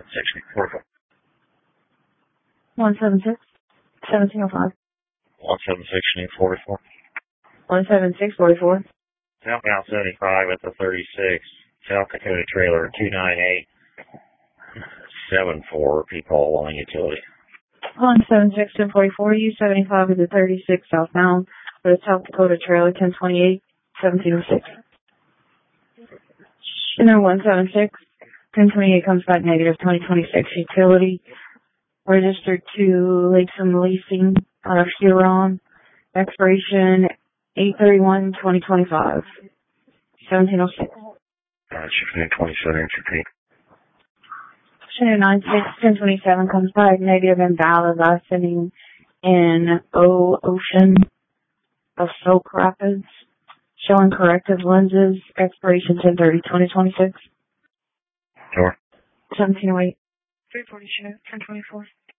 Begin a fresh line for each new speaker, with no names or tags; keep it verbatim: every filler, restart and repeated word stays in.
sixteen forty-four.
one seven six, seventeen oh five.
one seven six, forty-four.
one seven six, forty-four.
Southbound seventy-five at the thirty-six. South Dakota trailer two nine eight seven four. People along utility.
one seven six, ten forty-four. U seventy-five at the thirty-six southbound for the South Dakota trailer ten twenty-eight, seventeen oh six. And then one seven six, ten twenty-eight comes back negative twenty twenty-six utility. Registered to Lakesum Leasing out of Huron. Expiration eight thirty-one twenty twenty-five. seventeen oh six.
Alright, shifting twenty-seven inch repeat.
nine six, ten twenty-seven comes back negative invalid last sending in O Ocean of Soak Rapids. Showing corrective lenses. Expiration ten thirty twenty twenty-six.
Sure.
seventeen oh eight. three forty-two, ten twenty-four.